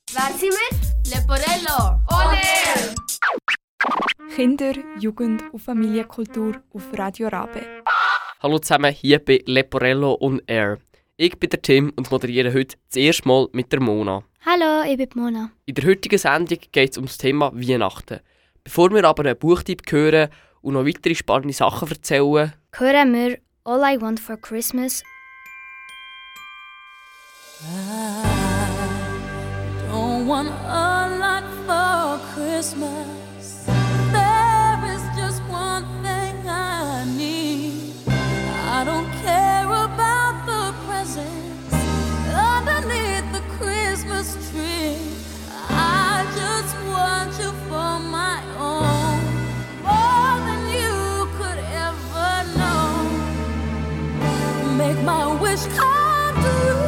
Wer sind wir? Leporello. On Air! Kinder, Jugend und Familienkultur auf Radio Rabe. Hallo zusammen, hier bei Leporello on Air. Ich bin der Tim und moderiere heute das erste Mal mit der Mona. Hallo, ich bin Mona. In der heutigen Sendung geht es um das Thema Weihnachten. Bevor wir aber einen Buchtipp hören und noch weitere spannende Sachen erzählen, hören wir All I Want for Christmas. I don't want a lot for Christmas. There is just one thing I need. I don't care about the presents underneath the Christmas tree. I just want you for my own, more than you could ever know. Make my wish come true.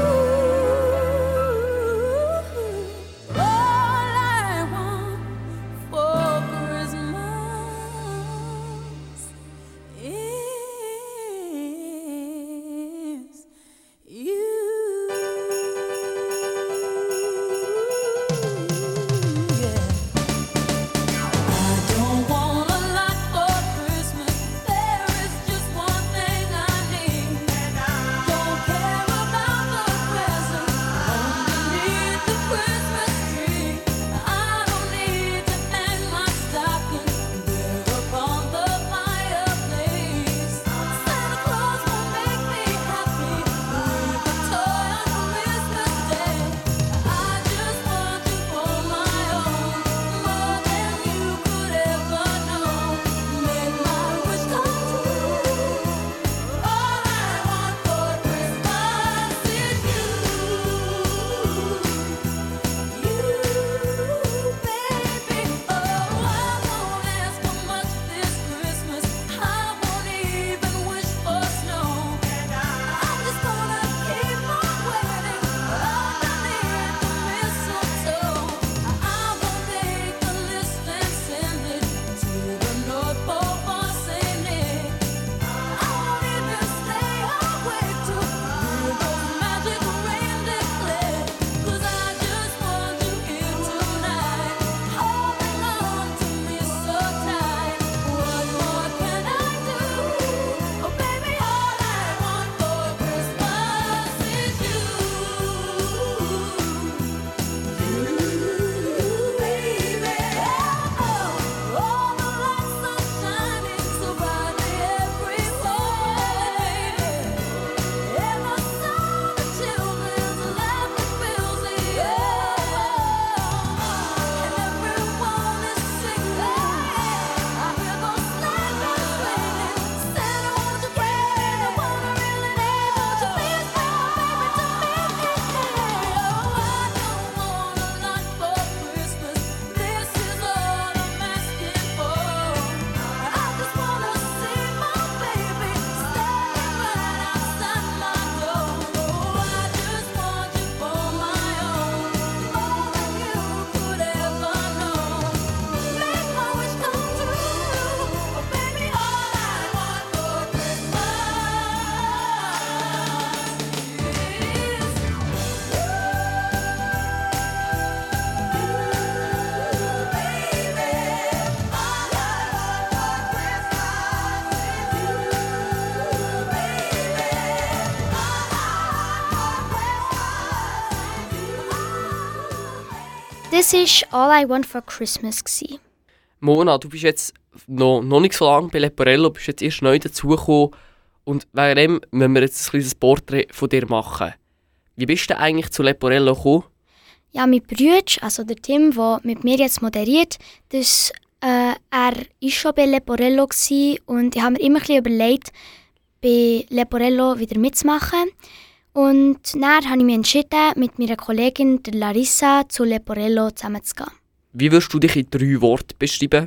Das war All I Want for Christmas. Mona, du bist jetzt noch nicht so lange bei Leporello, bist jetzt erst neu dazugekommen und wegen dem müssen wir jetzt ein kleines Porträt von dir machen. Wie bist du eigentlich zu Leporello gekommen? Ja, mein Bruder, also der Tim, der mit mir jetzt moderiert, er war schon bei Leporello und ich habe mir immer ein bisschen überlegt, bei Leporello wieder mitzumachen. Und dann habe ich mich entschieden, mit meiner Kollegin der Larissa zu Leporello zusammenzugehen. Wie würdest du dich in 3 Worten beschreiben?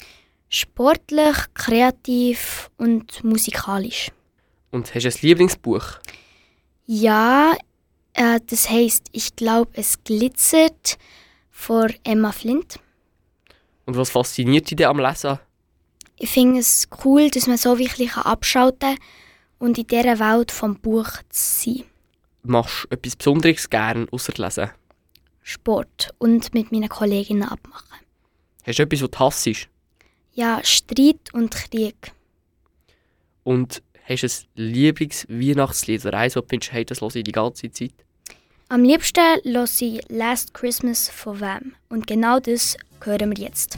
Sportlich, kreativ und musikalisch. Und hast du ein Lieblingsbuch? Ja, das heisst, ich glaube, es glitzert von Emma Flint. Und was fasziniert dich denn am Lesen? Ich finde es cool, dass man so wirklich abschalten kann und in dieser Welt vom Buch zu sein. Machst du etwas Besonderes gerne ausser Lesen? Sport und mit meinen Kolleginnen abmachen. Hast du etwas, was du hassest? Ja, Streit und Krieg. Und hast du ein Lieblings-Weihnachtslied oder eins, wo du findest, hey, das höre ich die ganze Zeit? Am liebsten höre ich «Last Christmas» von Wham. Und genau das hören wir jetzt.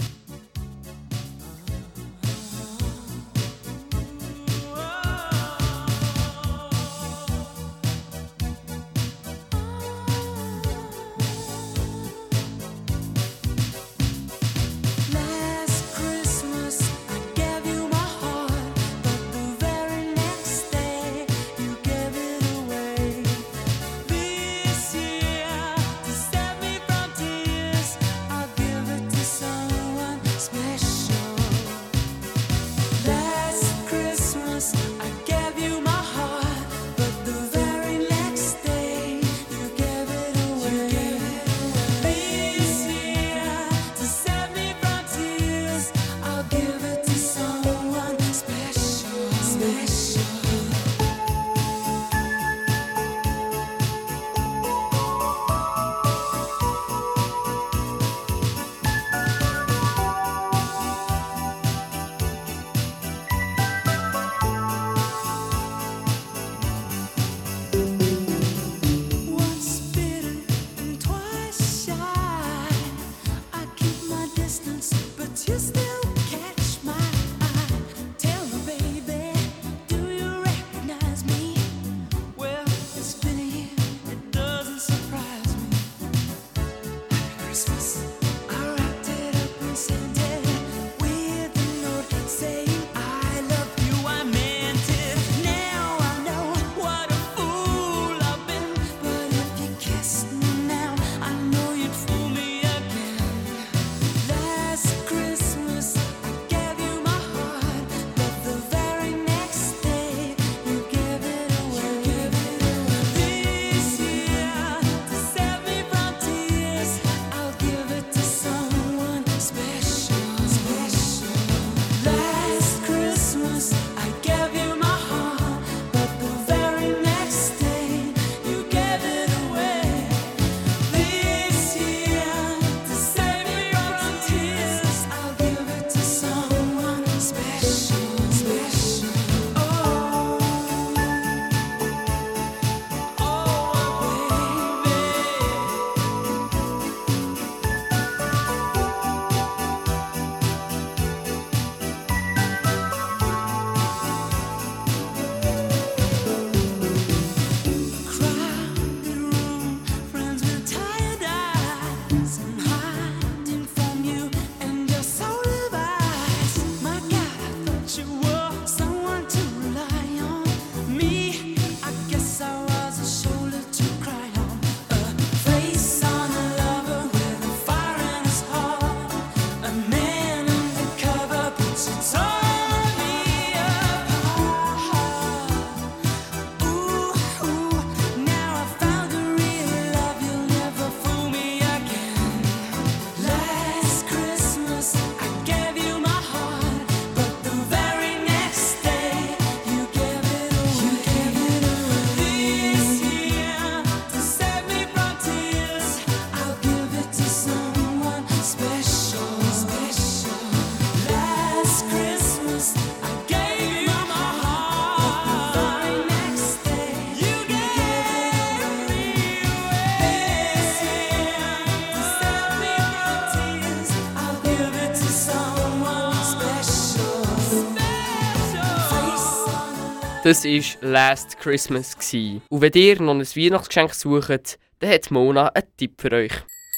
Das war «Last Christmas». Und wenn ihr noch ein Weihnachtsgeschenk sucht, dann hat Mona einen Tipp für euch.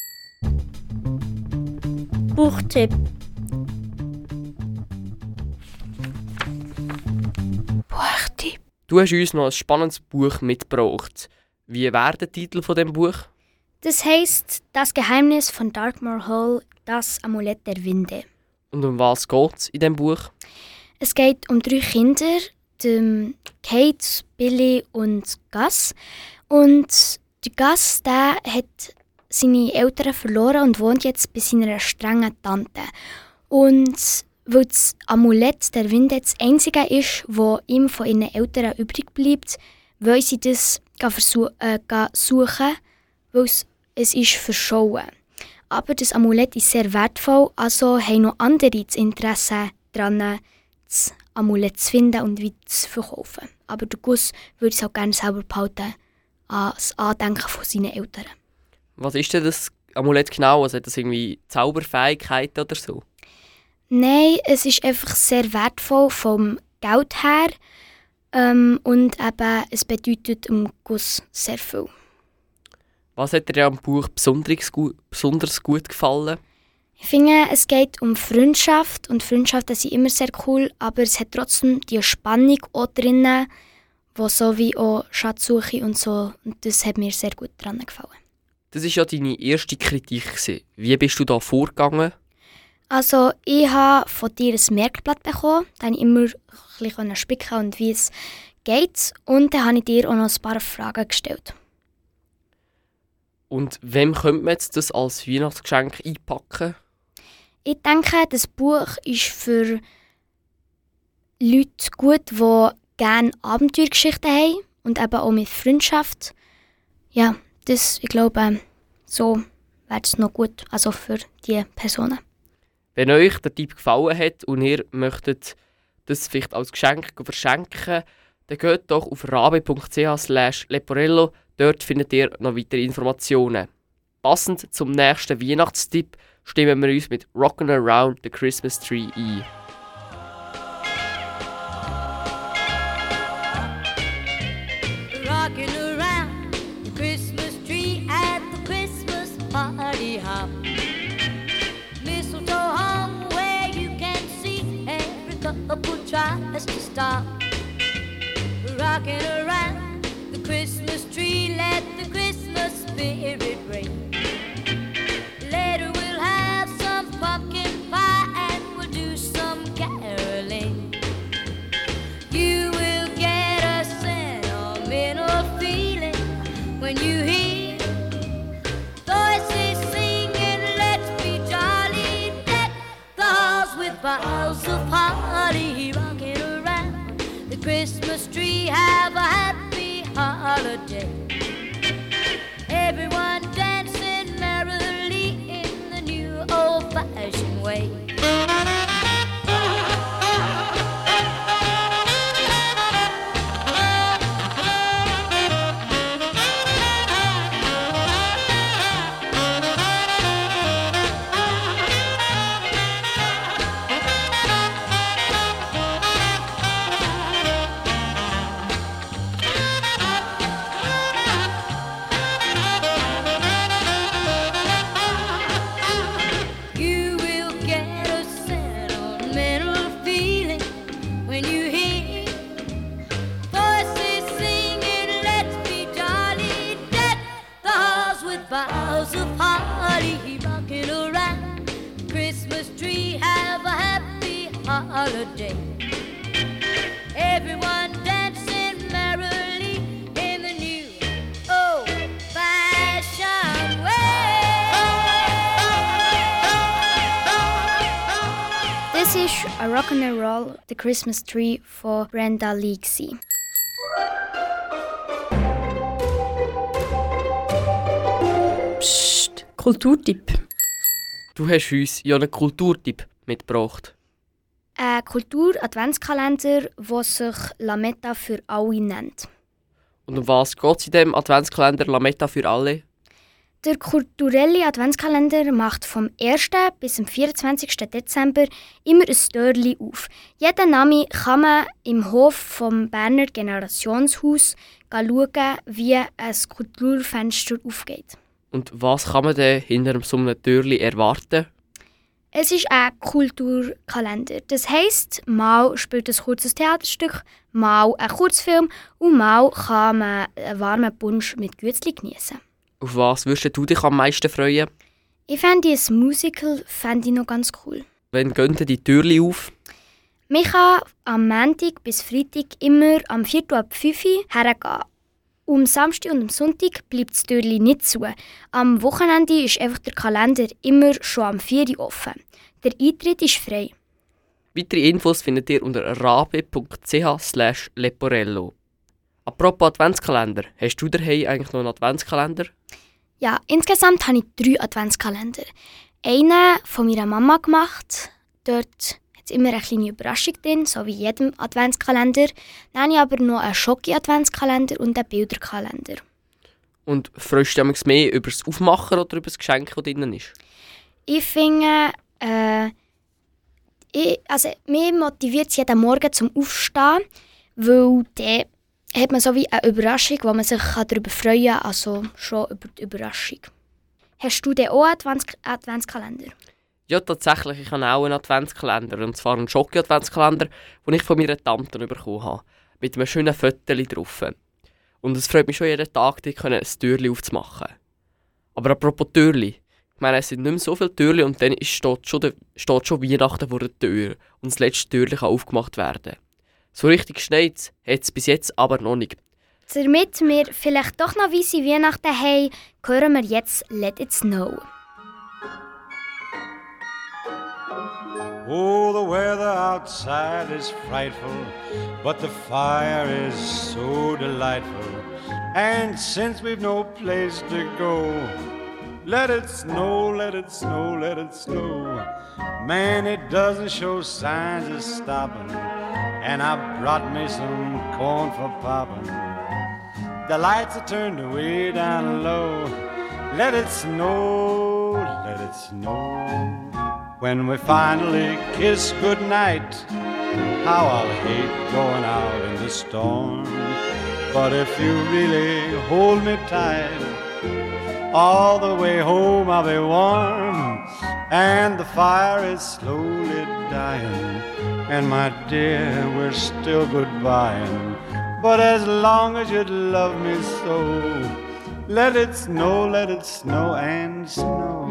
Buchtipp. Buchtipp. Du hast uns noch ein spannendes Buch mitgebracht. Wie wäre der Titel von dem Buch? Das heisst «Das Geheimnis von Dartmoor Hall, das Amulett der Winde». Und um was geht es in diesem Buch? Es geht um 3 Kinder, dem Kate, Billy und Gus. Und der Gus, der hat seine Eltern verloren und wohnt jetzt bei seiner strengen Tante. Und weil das Amulett der Winde das einzige ist, das ihm von ihren Eltern übrig bleibt, wollen sie das suchen, weil es es ist verschollen. Aber das Amulett ist sehr wertvoll, also haben noch andere das Interesse daran, das Amulett zu finden und wieder zu verkaufen. Aber der Guss würde es auch gerne selber behalten, als Andenken von seinen Eltern. Was ist denn das Amulett genau? Also hat das irgendwie Zauberfähigkeiten oder so? Nein, es ist einfach sehr wertvoll vom Geld her und eben, es bedeutet dem Guss sehr viel. Was hat dir am Buch besonders gut gefallen? Ich finde, es geht um Freundschaft und Freundschaften sind immer sehr cool, aber es hat trotzdem die Spannung auch drin, wo so wie auch Schatzsuche und so, und das hat mir sehr gut daran gefallen. Das war ja deine erste Kritik. Wie bist du da vorgegangen? Also ich habe von dir ein Merkblatt bekommen, da konnte ich immer ein bisschen spicken und wie es geht, und dann habe ich dir auch noch ein paar Fragen gestellt. Und wem könnte man jetzt das als Weihnachtsgeschenk einpacken? Ich denke, das Buch ist für Leute gut, die gerne Abenteuergeschichten haben und eben auch mit Freundschaft. Ja, ich glaube, so wäre es noch gut, also für diese Personen. Wenn euch der Tipp gefallen hat und ihr möchtet das vielleicht als Geschenk verschenken, dann geht doch auf rabe.ch/leporello. Dort findet ihr noch weitere Informationen. Passend zum nächsten Weihnachtstipp stimmen wir uns mit Rockin' Around the Christmas Tree ein. Rocking around the Christmas tree at the Christmas party hop. Mistletoe hung where you can see every couple tries to stop. Rocking around the Christmas tree, let the Christmas spirit ring. Later we'll have some pumpkin pie and we'll do some caroling. You will get a sentimental feeling when you hear voices singing, let's be jolly, deck the halls with boughs of holly. Rocking around the Christmas tree, have a happy holiday. Everyone dancing merrily in the new old-fashioned way. You will get a sentimental feeling when you hear voices singing, let's be jolly, deck the halls with boughs of holly. Rocking around the Christmas tree, have a happy holiday. Everyone dancing merrily in the new old-fashioned way. Das ist «A Rock'n'Roll, the Christmas Tree» von Brenda Lee. Psst, Kulturtipp. Du hast uns ja einen Kulturtipp mitgebracht. Ein Kultur-Adventskalender, der sich «Lametta für alle» nennt. Und um was geht es in diesem Adventskalender Lametta für alle? Der kulturelle Adventskalender macht vom 1. bis zum 24. Dezember immer ein Türchen auf. Jeden Name kann man im Hof vom Berner Generationshaus schauen, wie ein Kulturfenster aufgeht. Und was kann man denn hinter so einem Türchen erwarten? Es ist ein Kulturkalender. Das heisst, mal spielt ein kurzes Theaterstück, mal ein Kurzfilm und mal kann man einen warmen Punsch mit Gützli genießen. Auf was würdest du dich am meisten freuen? Ich fände ein Musical noch ganz cool. Wann gehen denn die Türchen auf? Man kann am Montag bis Freitag immer am 4:05 Uhr hergehen. Am Samstag und am Sonntag bleibt das Türchen nicht zu. Am Wochenende ist einfach der Kalender immer schon am 4 Uhr offen. Der Eintritt ist frei. Weitere Infos findet ihr unter rabe.ch/leporello. Apropos Adventskalender, hast du daheim eigentlich noch einen Adventskalender? Ja, insgesamt habe ich 3 Adventskalender. Einen von meiner Mama gemacht. Dort hat es immer eine kleine Überraschung drin, so wie in jedem Adventskalender. Dann habe ich aber noch einen Schoki-Adventskalender und einen Bilderkalender. Und freust du dich mehr über das Aufmachen oder über das Geschenk, das drin ist? Ich finde, mich motiviert es jeden Morgen zum Aufstehen, weil dann hat man so wie eine Überraschung, wo man sich darüber freuen kann, also schon über die Überraschung. Hast du denn auch einen Adventskalender? Ja, tatsächlich. Ich habe auch einen Adventskalender. Und zwar einen Schoki-Adventskalender, den ich von meiner Tante bekommen habe. Mit einem schönen Foto drauf. Und es freut mich schon jeden Tag, ein Türchen aufzumachen. Aber apropos Türchen. Ich meine, es sind nicht mehr so viele Türchen und dann steht schon Weihnachten vor der Tür. Und das letzte Türchen kann aufgemacht werden. So richtig geschneit hat es bis jetzt aber noch nicht. Damit wir vielleicht doch noch weisse Weihnachten haben, hören wir jetzt «Let It Snow». Oh, the weather outside is frightful, but the fire is so delightful. And since we've no place to go, let it snow, let it snow, let it snow. Man, it doesn't show signs of stopping, and I brought me some corn for popping. The lights are turned way down low. Let it snow, let it snow. When we finally kiss goodnight, how I'll hate going out in the storm. But if you really hold me tight, all the way home I'll be warm. And the fire is slowly dying, and my dear, we're still goodbying. But as long as you love me so, let it snow and snow.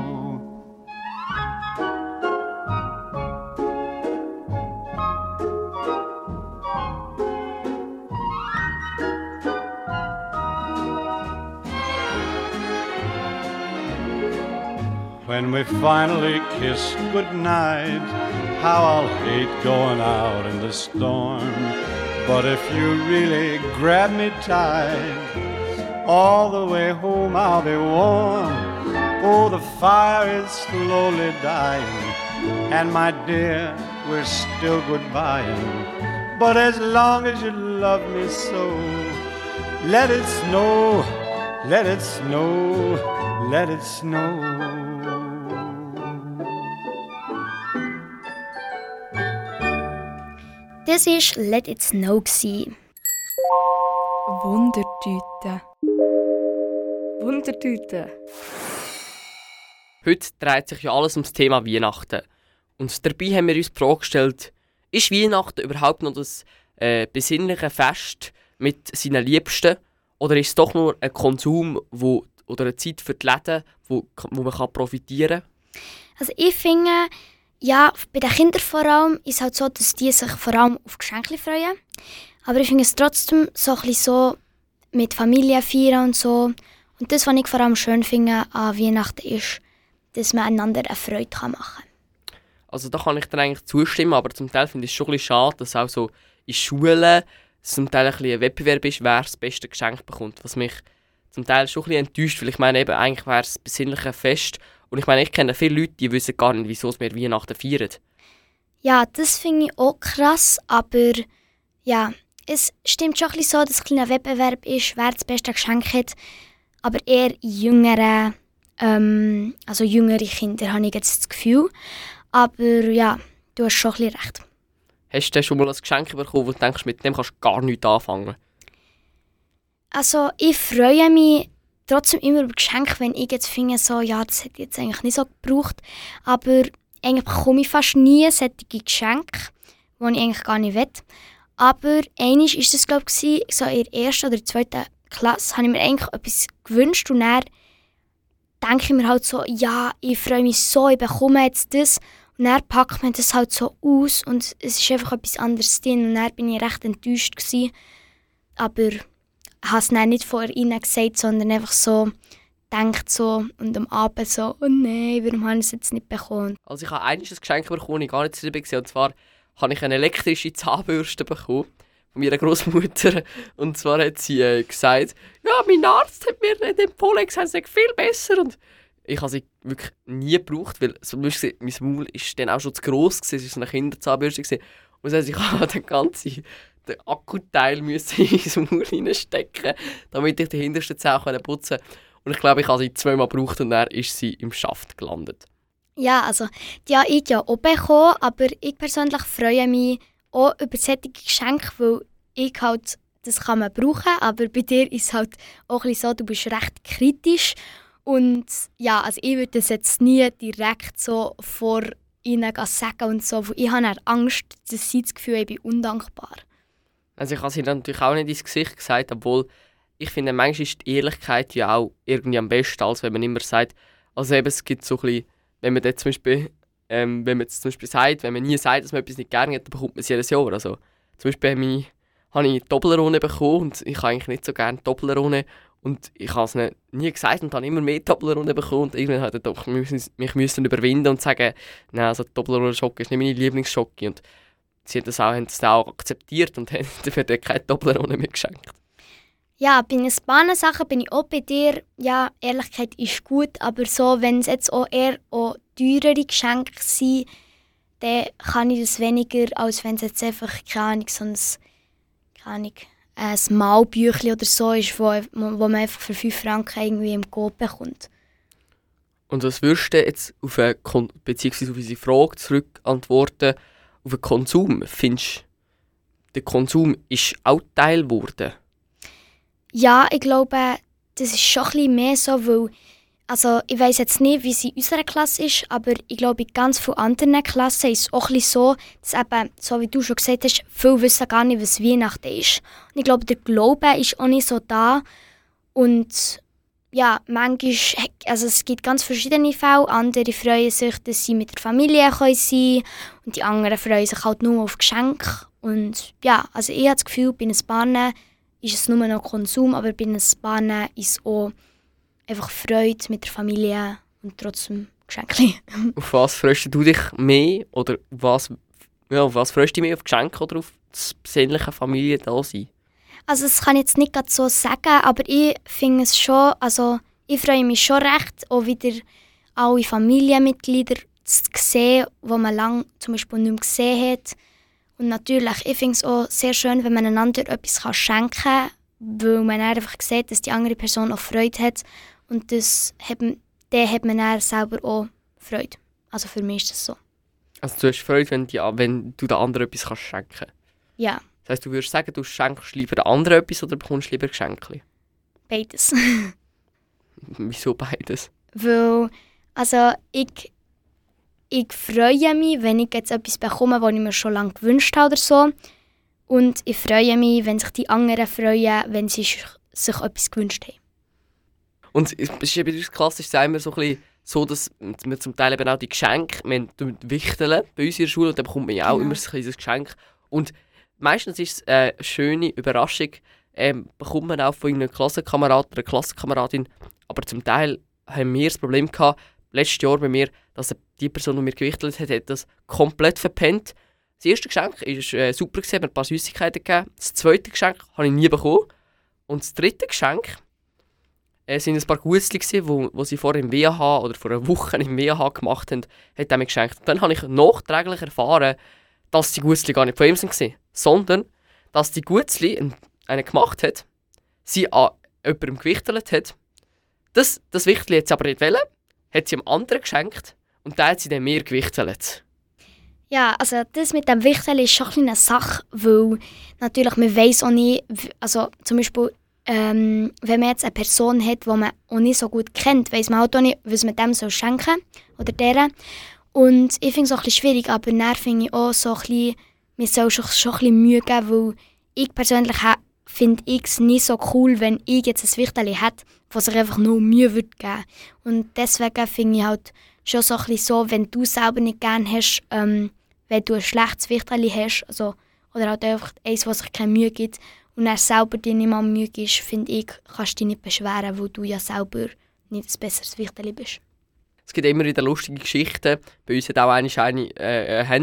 When we finally kiss goodnight, how I'll hate going out in the storm. But if you really grab me tight, all the way home I'll be warm. Oh, the fire is slowly dying, and my dear, we're still goodbying. But as long as you love me so, let it snow, let it snow, let it snow. Das war «Let It Snow». Wundertüte. Wundertüte. Heute dreht sich ja alles ums Thema Weihnachten. Und dabei haben wir uns die Frage gestellt, ist Weihnachten überhaupt noch das besinnliche Fest mit seinen Liebsten? Oder ist es doch nur ein Konsum oder eine Zeit für die Läden, wo man profitieren kann? Also ich finde, ja, bei den Kindern vor allem ist es halt so, dass die sich vor allem auf Geschenke freuen. Aber ich finde es trotzdem so ein bisschen so mit Familie feiern und so. Und das, was ich vor allem schön finde an Weihnachten, ist, dass man einander eine Freude machen kann. Also da kann ich dann eigentlich zustimmen, aber zum Teil finde ich es schon ein bisschen schade, dass auch so in Schulen zum Teil ein bisschen ein Wettbewerb ist, wer das beste Geschenk bekommt. Was mich zum Teil schon ein bisschen enttäuscht, weil ich meine eben, eigentlich wäre es ein besinnliches Fest. Und ich meine, ich kenne viele Leute, die wissen gar nicht, wieso wir Weihnachten feiern. Ja, das finde ich auch krass, aber ja, es stimmt schon ein bisschen so, dass es ein kleiner Wettbewerb ist, wer das beste Geschenk hat. Aber eher jüngere Kinder, habe ich jetzt das Gefühl. Aber ja, du hast schon ein bisschen recht. Hast du schon mal ein Geschenk bekommen, wo du denkst, mit dem kannst du gar nichts anfangen? Also ich freue mich trotzdem immer über Geschenke, wenn ich jetzt finde, so, ja, das hätte ich jetzt eigentlich nicht so gebraucht. Aber eigentlich bekomme ich fast nie solche Geschenke, die ich eigentlich gar nicht will. Aber einmal war das, glaube ich, so in der 1. oder 2. Klasse, habe ich mir eigentlich etwas gewünscht und dann denke ich mir halt so, ja, ich freue mich so, ich bekomme jetzt das. Und dann packt man das halt so aus und es ist einfach etwas anderes drin. Und dann war ich recht enttäuscht gewesen. Aber ich habe es dann nicht vor ihnen gesagt, sondern einfach so gedacht so und am Abend so, oh nein, warum habe ich es jetzt nicht bekommen? Also ich habe ein Geschenk bekommen, das ich gar nicht zu gesehen. Und zwar habe ich eine elektrische Zahnbürste bekommen von meiner Großmutter. Und zwar hat sie gesagt, ja, mein Arzt hat mir nicht empfohlen, gesagt, es sei viel besser. Und ich habe sie wirklich nie gebraucht, weil so, mein Maul war dann auch schon zu gross, es war so eine Kinderzahnbürste. Und das heisst, ich musste den Akkuteil in mein Maul reinstecken, damit ich die hintersten Zähne putzen konnte. Und ich glaube, ich habe sie 2-mal gebraucht und dann ist sie im Schaft gelandet. Ja, also die habe ich ja auch bekommen, aber ich persönlich freue mich auch über solche Geschenke, weil ich halt, das kann man brauchen, aber bei dir ist es halt auch ein bisschen so, du bist recht kritisch. Und ja, also ich würde das jetzt nie direkt so vor ihnen sagen und so, weil ich habe dann Angst, dass sie das Gefühl haben, ich bin undankbar. Also ich habe es ihnen natürlich auch nicht ins Gesicht gesagt, obwohl ich finde, manchmal ist die Ehrlichkeit ja auch irgendwie am besten, als wenn man immer sagt, also eben, es gibt so ein bisschen, wenn man jetzt zum Beispiel, sagt, wenn man nie sagt, dass man etwas nicht gerne hat, dann bekommt man es jedes Jahr. Also zum Beispiel habe ich Toblerone bekommen und ich habe eigentlich nicht so gerne Toblerone und ich habe es nie gesagt und habe immer mehr Toblerone bekommen und irgendwann habe ich mich müssen überwinden und sagen, nein, also Toblerone-Schocke ist nicht meine Lieblingsschocke und sie haben das auch akzeptiert und haben dafür keine Toblerone mehr geschenkt. Ja, bei ein paar Sachen bin ich auch bei dir. Ja, Ehrlichkeit ist gut, aber so, wenn es jetzt auch eher auch teurere Geschenke sind, dann kann ich das weniger, als wenn es jetzt einfach, ein Malbüchlein oder so ist, wo man einfach für 5 Franken irgendwie im Coop bekommt. Und was würdest du jetzt beziehungsweise auf unsere Frage zurückantworten, auf den Konsum? Findest du, der Konsum ist auch Teil geworden? Ja, ich glaube, das ist schon ein bisschen mehr so, weil, also ich weiss jetzt nicht, wie es in unserer Klasse ist, aber ich glaube, in ganz vielen anderen Klassen ist es auch ein bisschen so, dass eben, so wie du schon gesagt hast, viele wissen gar nicht, was Weihnachten ist. Und ich glaube, der Glaube ist auch nicht so da. Und ja, manchmal, also es gibt ganz verschiedene Fälle. Andere freuen sich, dass sie mit der Familie sein können und die anderen freuen sich halt nur auf Geschenke. Und ja, also ich habe das Gefühl, bei ein paar ist es nur noch Konsum, aber bei ein paar ist es auch einfach Freude mit der Familie und trotzdem Geschenke. Auf was freust du dich mehr? Oder auf was freust du dich mehr? Auf Geschenke oder auf das besinnliche Familiendasein? Also das kann ich jetzt nicht gerade so sagen, aber ich finde es schon, also ich freue mich schon recht, auch wieder alle Familienmitglieder zu sehen, die man lange zum Beispiel nicht mehr gesehen hat. Und natürlich, ich finde es auch sehr schön, wenn man einander etwas schenken kann, weil man einfach sieht, dass die andere Person auch Freude hat. Und dann hat man dann selber auch Freude. Also für mich ist das so. Also du hast Freude, wenn du den anderen etwas schenken kannst? Ja. Das heisst, du würdest sagen, du schenkst lieber den anderen etwas oder bekommst lieber Geschenke? Beides. Wieso beides? Weil, also ich freue mich, wenn ich jetzt etwas bekomme, das ich mir schon lange gewünscht habe oder so. Und ich freue mich, wenn sich die anderen freuen, wenn sie sich etwas gewünscht haben. Und es ist ja bei uns klassisch immer so ein bisschen so, dass wir zum Teil eben auch die Geschenke, wir wichteln bei uns in der Schule und dann bekommt man ja auch immer so ein kleines Geschenk. Und meistens ist es eine schöne Überraschung, bekommt man auch von einem Klassenkamerad oder einer Klassenkameradin. Aber zum Teil haben wir das Problem gehabt, letztes Jahr bei mir, dass die Person, die mir gewichtelt hat, das komplett verpennt. Das erste Geschenk war super, hat mir ein paar Süßigkeiten gegeben. Das zweite Geschenk habe ich nie bekommen. Und das dritte Geschenk sind ein paar Gutzli, die sie vorher im WH oder vor einer Woche im WH gemacht haben, hat er mir geschenkt. Und dann habe ich nachträglich erfahren, dass die Gutzli gar nicht von ihm waren, sondern dass die Gutzli einen gemacht hat, sie an jemandem gewichtelt hat. Das Wichtli hat sie aber nicht wollen, hat sie dem anderen geschenkt und dann hat sie dann mir gewichtelt. Ja, also das mit dem Wichteln ist schon eine Sache, weil natürlich man weiss auch nicht, also zum Beispiel, wenn man jetzt eine Person hat, die man auch nicht so gut kennt, weiss man halt auch nicht, was man dem schenken soll oder deren. Und ich finde es auch ein bisschen schwierig, aber dann finde ich auch so ein bisschen, man soll schon ein bisschen Mühe geben, weil ich persönlich finde es nicht so cool, wenn ich jetzt ein Wichteln hätte, das sich einfach nur Mühe würde geben. Und deswegen finde ich halt schon so ein bisschen so, wenn du selber nicht gerne hast, wenn du ein schlechtes Wichteln hast, also, oder halt einfach eins, was sich keine Mühe gibt, und er selber dir nicht mal Mühe gibst, finde ich, kannst du dich nicht beschweren, weil du ja selber nicht ein besseres Wichteln bist. Es gibt immer wieder lustige Geschichten. Bei uns hat auch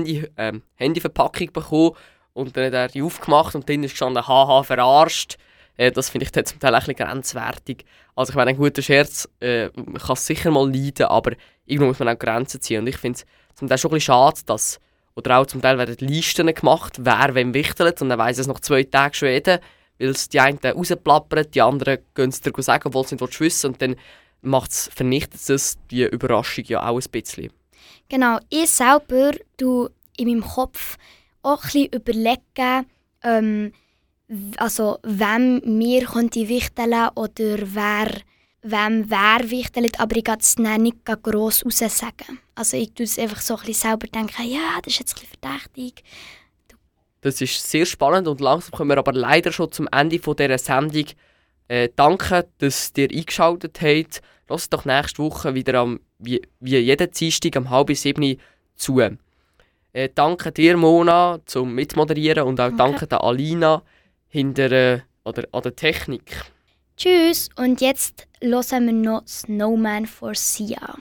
eine Handyverpackung bekommen und dann hat er die aufgemacht und dann ist gestanden, haha, verarscht. Das finde ich dann zum Teil ein bisschen grenzwertig. Also ich meine, ein guter Scherz kann es sicher mal leiden, aber irgendwo muss man auch Grenzen ziehen. Und ich finde es zum Teil schon ein bisschen schade, dass, oder auch zum Teil werden Listen gemacht, wer wem wichtelt, und dann weiss es nach 2 Tagen schon jeder, weil es die einen rausplappern, die anderen gehen es dir sagen, obwohl sie nicht wissen, und dann vernichtet es die Überraschung ja auch ein bisschen. Genau, ich selber tue in meinem Kopf auch ein bisschen überlegen, also wem mir könnte wichteln oder wem wichtelt, aber ich kann es dann nicht gross raus sagen. Also ich tue es einfach so ein bisschen selber denken, ja, das ist jetzt ein bisschen verdächtig. Das ist sehr spannend und langsam kommen wir aber leider schon zum Ende dieser Sendung. Danke, dass ihr eingeschaltet habt. Lasst doch nächste Woche wieder wie jeden Dienstag um 6:30 zu. Danke dir, Mona, zum Mitmoderieren, und auch danke der Alina an der Technik. Tschüss, und jetzt hören wir noch Snowman for Sia.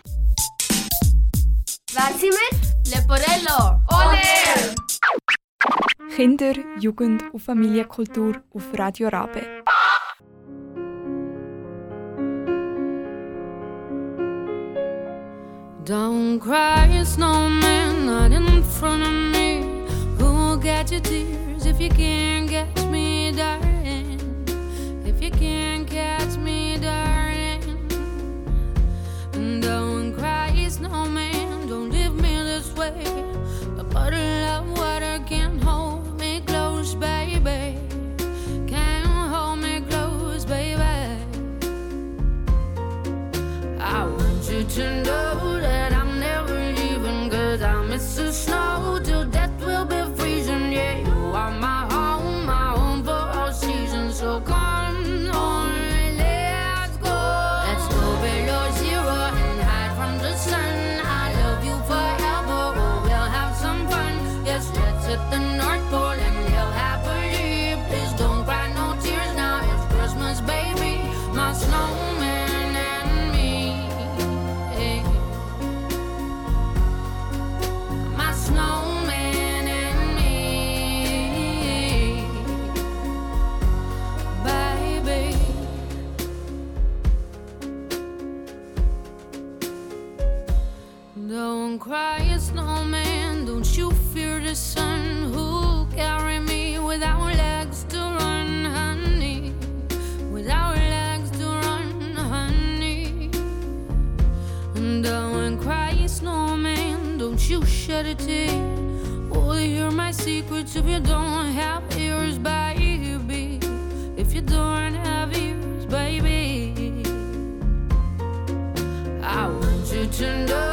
Wer sind wir? Leporello. On Air! Kinder-, Jugend- und Familienkultur auf Radio Rabe. Don't cry, snowman, not in front of me. Who'll get your tears if you can't catch me, darling? If you can't catch me, darling. Don't cry, snowman, don't leave me this way. A bottle of water can't hold me close, baby. Can't hold me close, baby. I want you to know that I'm never leaving, 'cause I miss the snow till death will be freezing. Yeah, you are my home for all seasons. So come on, let's go. Let's go below zero and hide from the sun. I love you forever, oh, we'll have some fun. Yes, let's hit the North Pole and live happily. Please don't cry no tears now, it's Christmas, baby. My snowman and me. My snowman and me, baby. Don't cry, snowman, don't you fear the sun. Who'll carry me without legs to run, honey? Without legs to run, honey. Don't cry, snowman, don't you shed a tear. Oh, hear my secrets if you don't have ears, baby. If you don't have ears, baby. I want you to know